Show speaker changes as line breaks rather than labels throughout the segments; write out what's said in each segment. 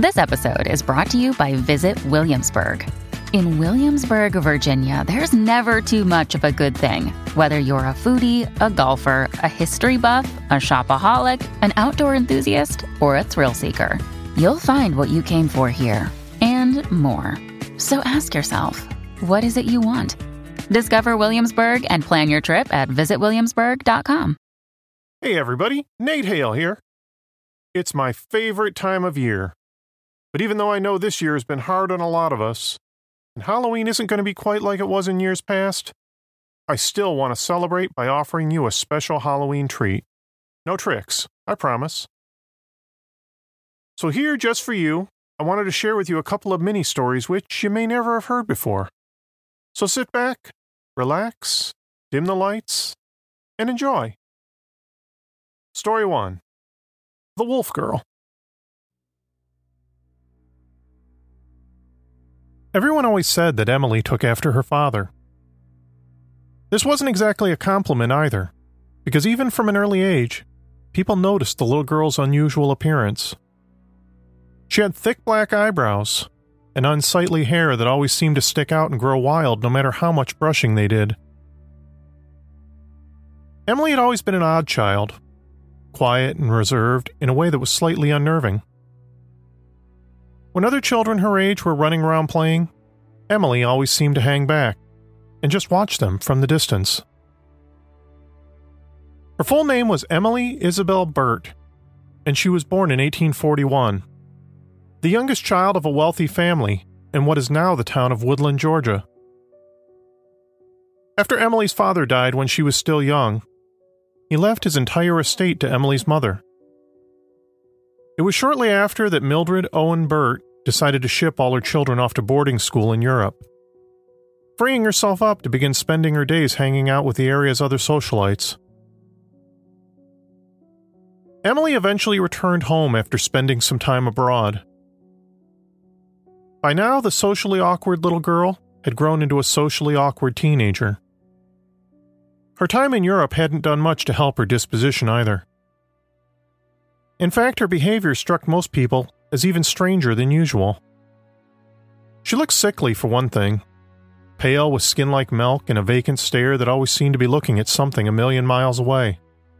This episode is brought to you by Visit Williamsburg. In Williamsburg, Virginia, there's never too much of a good thing. Whether you're a foodie, a golfer, a history buff, a shopaholic, an outdoor enthusiast, or a thrill seeker, you'll find what you came for here and more. So ask yourself, what is it you want? Discover Williamsburg and plan your trip at visitwilliamsburg.com.
Hey everybody, Nate Hale here. It's my favorite time of year. But even though I know this year has been hard on a lot of us, and Halloween isn't going to be quite like it was in years past, I still want to celebrate by offering you a special Halloween treat. No tricks, I promise. So here, just for you, I wanted to share with you a couple of mini-stories which you may never have heard before. So sit back, relax, dim the lights, and enjoy. Story 1. The Wolf Girl. Everyone always said that Emily took after her father. This wasn't exactly a compliment either, because even from an early age, people noticed the little girl's unusual appearance. She had thick black eyebrows, and unsightly hair that always seemed to stick out and grow wild no matter how much brushing they did. Emily had always been an odd child, quiet and reserved in a way that was slightly unnerving. When other children her age were running around playing, Emily always seemed to hang back and just watch them from the distance. Her full name was Emily Isabel Burt, and she was born in 1841, the youngest child of a wealthy family in what is now the town of Woodland, Georgia. After Emily's father died when she was still young, he left his entire estate to Emily's mother. It was shortly after that Mildred Owen Burt decided to ship all her children off to boarding school in Europe, freeing herself up to begin spending her days hanging out with the area's other socialites. Emily eventually returned home after spending some time abroad. By now, the socially awkward little girl had grown into a socially awkward teenager. Her time in Europe hadn't done much to help her disposition either. In fact, her behavior struck most people as even stranger than usual. She looked sickly, for one thing, pale with skin like milk and a vacant stare that always seemed to be looking at something a million miles away.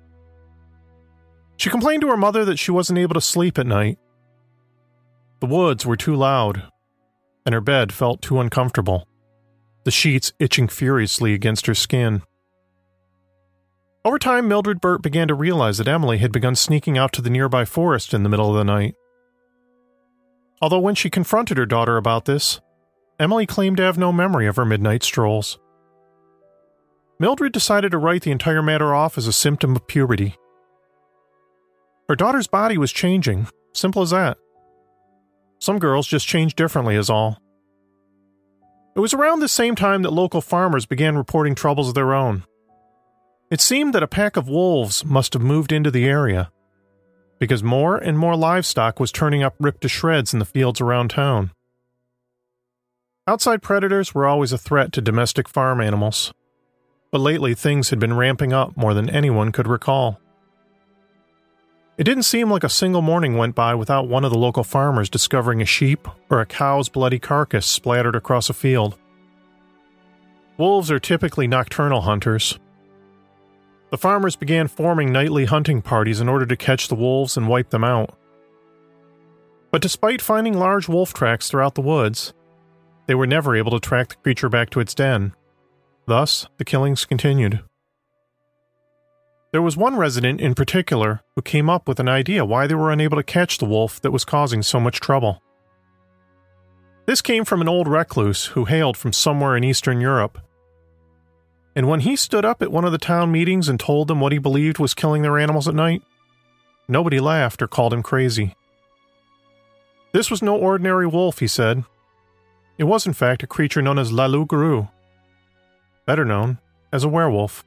She complained to her mother that she wasn't able to sleep at night. The woods were too loud, and her bed felt too uncomfortable, the sheets itching furiously against her skin. Over time, Mildred Burt began to realize that Emily had begun sneaking out to the nearby forest in the middle of the night. Although when she confronted her daughter about this, Emily claimed to have no memory of her midnight strolls. Mildred decided to write the entire matter off as a symptom of puberty. Her daughter's body was changing, simple as that. Some girls just change differently is all. It was around this same time that local farmers began reporting troubles of their own. It seemed that a pack of wolves must have moved into the area, because more and more livestock was turning up ripped to shreds in the fields around town. Outside predators were always a threat to domestic farm animals, but lately things had been ramping up more than anyone could recall. It didn't seem like a single morning went by without one of the local farmers discovering a sheep or a cow's bloody carcass splattered across a field. Wolves are typically nocturnal hunters. The farmers began forming nightly hunting parties in order to catch the wolves and wipe them out. But despite finding large wolf tracks throughout the woods, they were never able to track the creature back to its den. Thus, the killings continued. There was one resident in particular who came up with an idea why they were unable to catch the wolf that was causing so much trouble. This came from an old recluse who hailed from somewhere in Eastern Europe. And when he stood up at one of the town meetings and told them what he believed was killing their animals at night, nobody laughed or called him crazy. This was no ordinary wolf, he said. It was in fact a creature known as La Loup-Garou, better known as a werewolf.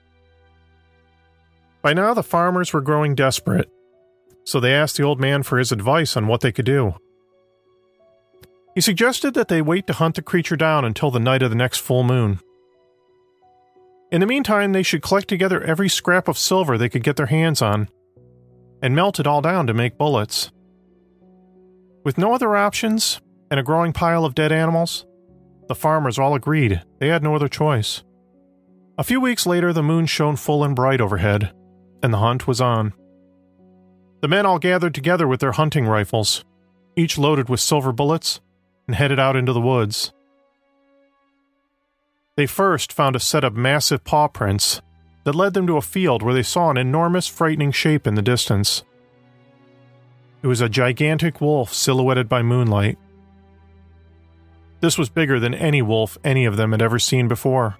By now the farmers were growing desperate, so they asked the old man for his advice on what they could do. He suggested that they wait to hunt the creature down until the night of the next full moon. In the meantime, they should collect together every scrap of silver they could get their hands on, and melt it all down to make bullets. With no other options and a growing pile of dead animals, the farmers all agreed they had no other choice. A few weeks later, the moon shone full and bright overhead, and the hunt was on. The men all gathered together with their hunting rifles, each loaded with silver bullets, and headed out into the woods. They first found a set of massive paw prints that led them to a field where they saw an enormous, frightening shape in the distance. It was a gigantic wolf silhouetted by moonlight. This was bigger than any wolf any of them had ever seen before.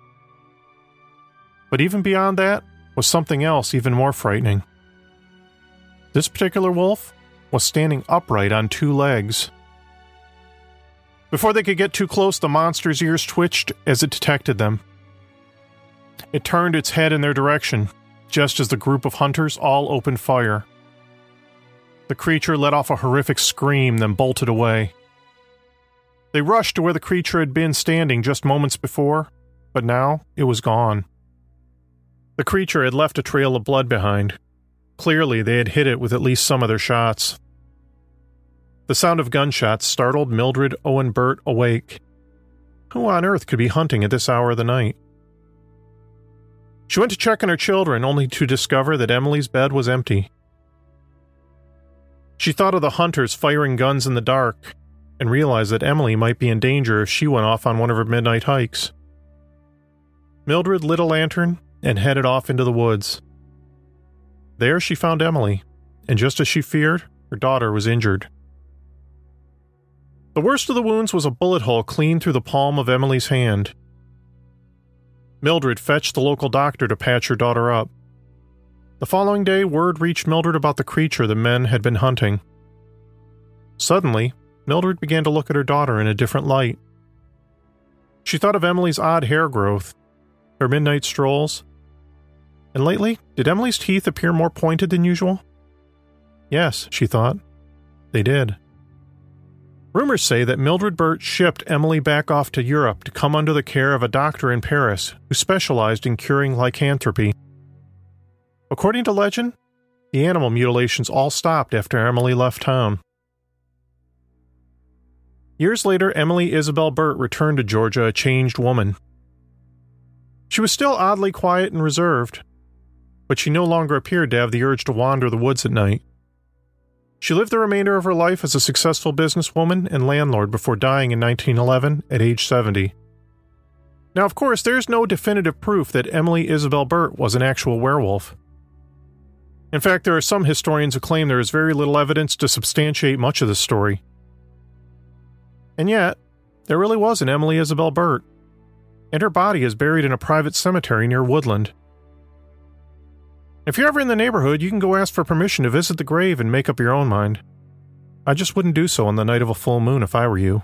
But even beyond that was something else even more frightening. This particular wolf was standing upright on two legs. Before they could get too close, the monster's ears twitched as it detected them. It turned its head in their direction, just as the group of hunters all opened fire. The creature let off a horrific scream, then bolted away. They rushed to where the creature had been standing just moments before, but now it was gone. The creature had left a trail of blood behind. Clearly, they had hit it with at least some of their shots. The sound of gunshots startled Mildred Owen Burt awake. Who on earth could be hunting at this hour of the night? She went to check on her children, only to discover that Emily's bed was empty. She thought of the hunters firing guns in the dark, and realized that Emily might be in danger if she went off on one of her midnight hikes. Mildred lit a lantern and headed off into the woods. There she found Emily, and just as she feared, her daughter was injured. The worst of the wounds was a bullet hole clean through the palm of Emily's hand. Mildred fetched the local doctor to patch her daughter up. The following day, word reached Mildred about the creature the men had been hunting. Suddenly, Mildred began to look at her daughter in a different light. She thought of Emily's odd hair growth, her midnight strolls, and lately, did Emily's teeth appear more pointed than usual? Yes, she thought. They did. Rumors say that Mildred Burt shipped Emily back off to Europe to come under the care of a doctor in Paris who specialized in curing lycanthropy. According to legend, the animal mutilations all stopped after Emily left town. Years later, Emily Isabel Burt returned to Georgia a changed woman. She was still oddly quiet and reserved, but she no longer appeared to have the urge to wander the woods at night. She lived the remainder of her life as a successful businesswoman and landlord before dying in 1911 at age 70. Now, of course, there's no definitive proof that Emily Isabel Burt was an actual werewolf. In fact, there are some historians who claim there is very little evidence to substantiate much of this story. And yet, there really was an Emily Isabel Burt, and her body is buried in a private cemetery near Woodland. If you're ever in the neighborhood, you can go ask for permission to visit the grave and make up your own mind. I just wouldn't do so on the night of a full moon if I were you.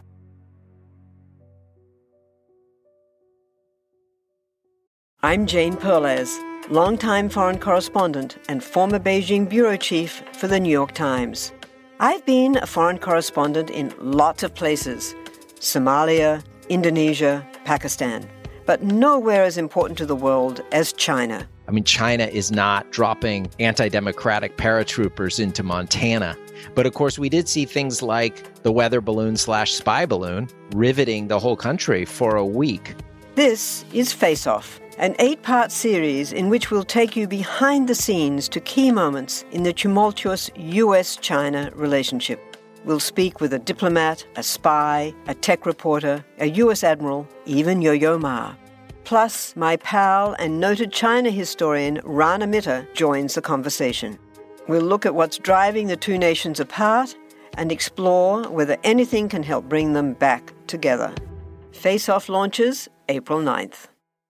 I'm Jane Perlez, longtime foreign correspondent and former Beijing bureau chief for the New York Times. I've been a foreign correspondent in lots of places: Somalia, Indonesia, Pakistan, but nowhere as important to the world as China.
I mean, China is not dropping anti-democratic paratroopers into Montana. But of course, we did see things like the weather balloon / spy balloon riveting the whole country for a week.
This is Face Off, an 8-part series in which we'll take you behind the scenes to key moments in the tumultuous U.S.-China relationship. We'll speak with a diplomat, a spy, a tech reporter, a U.S. admiral, even Yo-Yo Ma. Plus, my pal and noted China historian Rana Mitter joins the conversation. We'll look at what's driving the two nations apart and explore whether anything can help bring them back together. Face Off launches April 9th.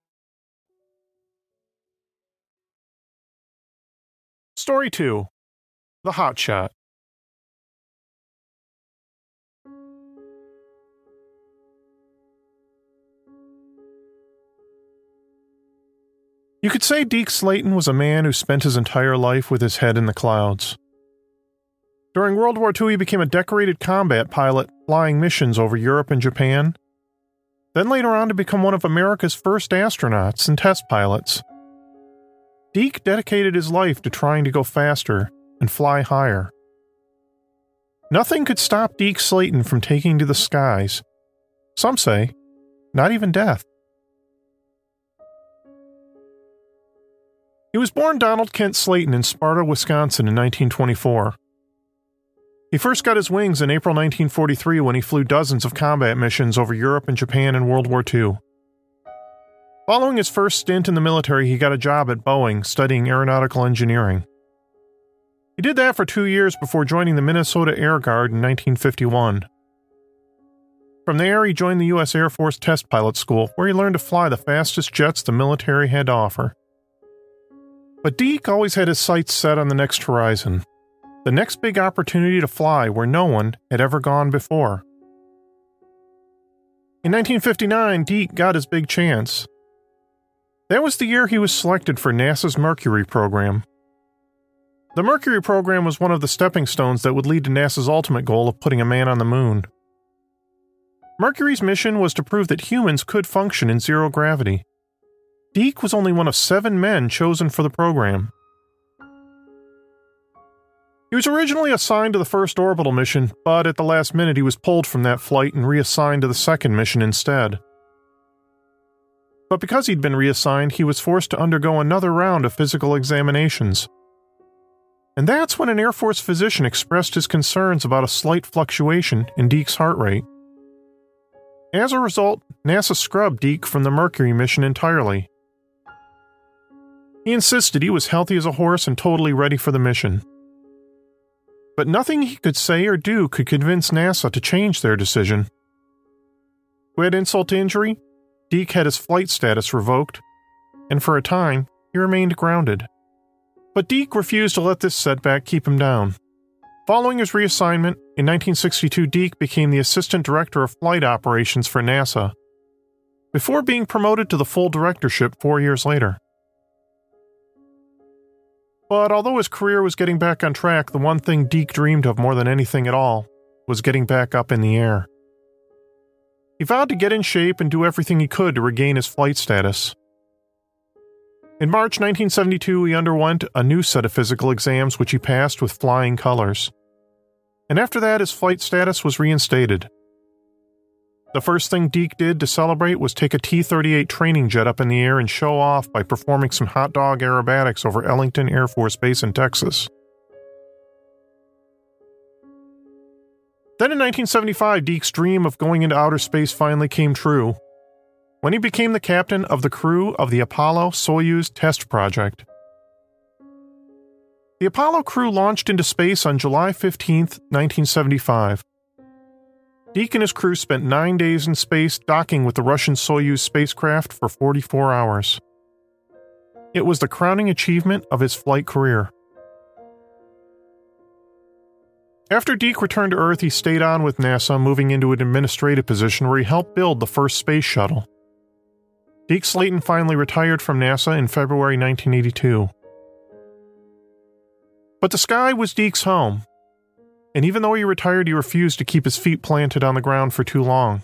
Story 2. The Hot Shot. You could say Deke Slayton was a man who spent his entire life with his head in the clouds. During World War II, he became a decorated combat pilot flying missions over Europe and Japan, then later on to become one of America's first astronauts and test pilots. Deke dedicated his life to trying to go faster and fly higher. Nothing could stop Deke Slayton from taking to the skies. Some say, not even death. He was born Donald Kent Slayton in Sparta, Wisconsin in 1924. He first got his wings in April 1943 when he flew dozens of combat missions over Europe and Japan in World War II. Following his first stint in the military, he got a job at Boeing studying aeronautical engineering. He did that for 2 years before joining the Minnesota Air Guard in 1951. From there, he joined the U.S. Air Force Test Pilot School, where he learned to fly the fastest jets the military had to offer. But Deke always had his sights set on the next horizon, the next big opportunity to fly where no one had ever gone before. In 1959, Deke got his big chance. That was the year he was selected for NASA's Mercury program. The Mercury program was one of the stepping stones that would lead to NASA's ultimate goal of putting a man on the moon. Mercury's mission was to prove that humans could function in zero gravity. Deke was only one of 7 men chosen for the program. He was originally assigned to the first orbital mission, but at the last minute he was pulled from that flight and reassigned to the second mission instead. But because he'd been reassigned, he was forced to undergo another round of physical examinations. And that's when an Air Force physician expressed his concerns about a slight fluctuation in Deke's heart rate. As a result, NASA scrubbed Deke from the Mercury mission entirely. He insisted he was healthy as a horse and totally ready for the mission. But nothing he could say or do could convince NASA to change their decision. To add insult to injury, Deke had his flight status revoked, and for a time, he remained grounded. But Deke refused to let this setback keep him down. Following his reassignment, in 1962 Deke became the Assistant Director of Flight Operations for NASA, before being promoted to the full directorship 4 years later. But although his career was getting back on track, the one thing Deke dreamed of more than anything at all was getting back up in the air. He vowed to get in shape and do everything he could to regain his flight status. In March 1972, he underwent a new set of physical exams which he passed with flying colors. And after that, his flight status was reinstated. The first thing Deke did to celebrate was take a T-38 training jet up in the air and show off by performing some hot dog aerobatics over Ellington Air Force Base in Texas. Then in 1975, Deke's dream of going into outer space finally came true, when he became the captain of the crew of the Apollo-Soyuz test project. The Apollo crew launched into space on July 15, 1975. Deke and his crew spent 9 days in space docking with the Russian Soyuz spacecraft for 44 hours. It was the crowning achievement of his flight career. After Deke returned to Earth, he stayed on with NASA, moving into an administrative position where he helped build the first space shuttle. Deke Slayton finally retired from NASA in February 1982. But the sky was Deke's home. And even though he retired, he refused to keep his feet planted on the ground for too long.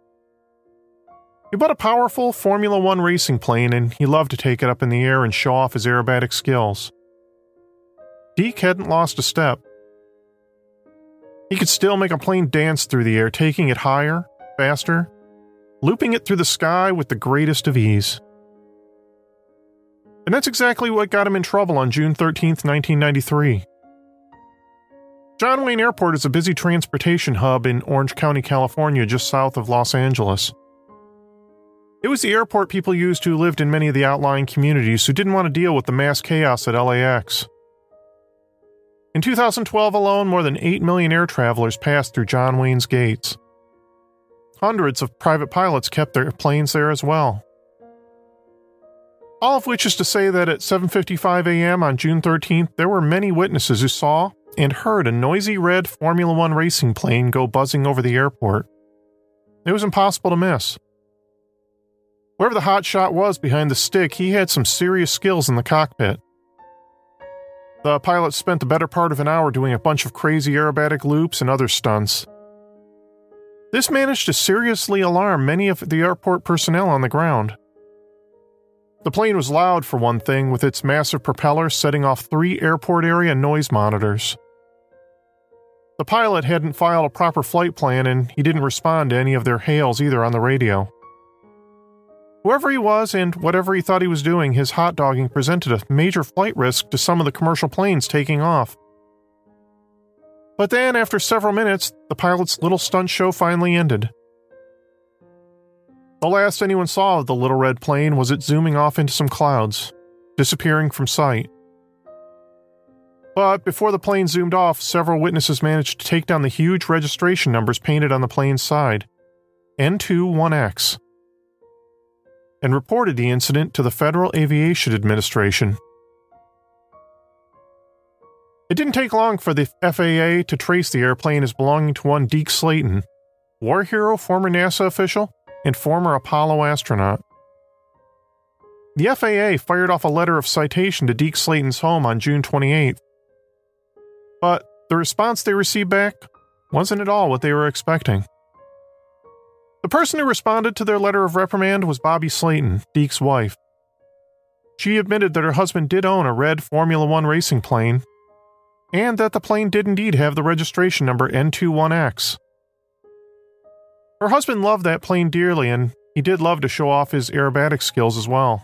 He bought a powerful Formula One racing plane, and he loved to take it up in the air and show off his aerobatic skills. Deke hadn't lost a step. He could still make a plane dance through the air, taking it higher, faster, looping it through the sky with the greatest of ease. And that's exactly what got him in trouble on June 13, 1993. John Wayne Airport is a busy transportation hub in Orange County, California, just south of Los Angeles. It was the airport people used who lived in many of the outlying communities who didn't want to deal with the mass chaos at LAX. In 2012 alone, more than 8 million air travelers passed through John Wayne's gates. Hundreds of private pilots kept their planes there as well. All of which is to say that at 7:55 a.m. on June 13th, there were many witnesses who saw and heard a noisy red Formula One racing plane go buzzing over the airport. It was impossible to miss. Whoever the hotshot was behind the stick, he had some serious skills in the cockpit. The pilot spent the better part of an hour doing a bunch of crazy aerobatic loops and other stunts. This managed to seriously alarm many of the airport personnel on the ground. The plane was loud for one thing, with its massive propeller setting off 3 airport area noise monitors. The pilot hadn't filed a proper flight plan, and he didn't respond to any of their hails either on the radio. Whoever he was and whatever he thought he was doing, his hot-dogging presented a major flight risk to some of the commercial planes taking off. But then, after several minutes, the pilot's little stunt show finally ended. The last anyone saw of the little red plane was it zooming off into some clouds, disappearing from sight. But before the plane zoomed off, several witnesses managed to take down the huge registration numbers painted on the plane's side, N21X, and reported the incident to the Federal Aviation Administration. It didn't take long for the FAA to trace the airplane as belonging to one Deke Slayton, war hero, former NASA official, and former Apollo astronaut. The FAA fired off a letter of citation to Deke Slayton's home on June 28th. But the response they received back wasn't at all what they were expecting. The person who responded to their letter of reprimand was Bobby Slayton, Deke's wife. She admitted that her husband did own a red Formula One racing plane, and that the plane did indeed have the registration number N21X. Her husband loved that plane dearly, and he did love to show off his aerobatic skills as well.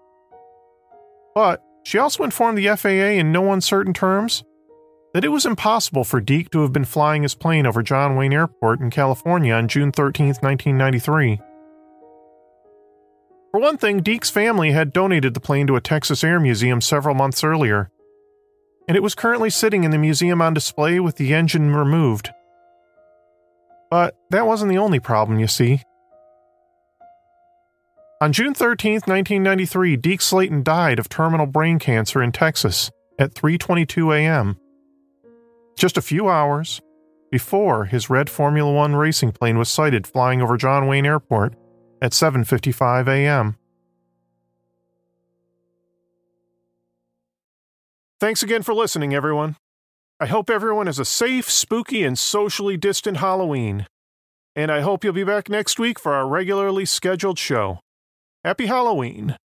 But she also informed the FAA in no uncertain terms that it was impossible for Deke to have been flying his plane over John Wayne Airport in California on June 13, 1993. For one thing, Deke's family had donated the plane to a Texas Air Museum several months earlier, and it was currently sitting in the museum on display with the engine removed. But that wasn't the only problem, you see. On June 13, 1993, Deke Slayton died of terminal brain cancer in Texas at 3:22 a.m., just a few hours before his red Formula One racing plane was sighted flying over John Wayne Airport at 7:55 a.m. Thanks again for listening, everyone. I hope everyone has a safe, spooky, and socially distant Halloween. And I hope you'll be back next week for our regularly scheduled show. Happy Halloween!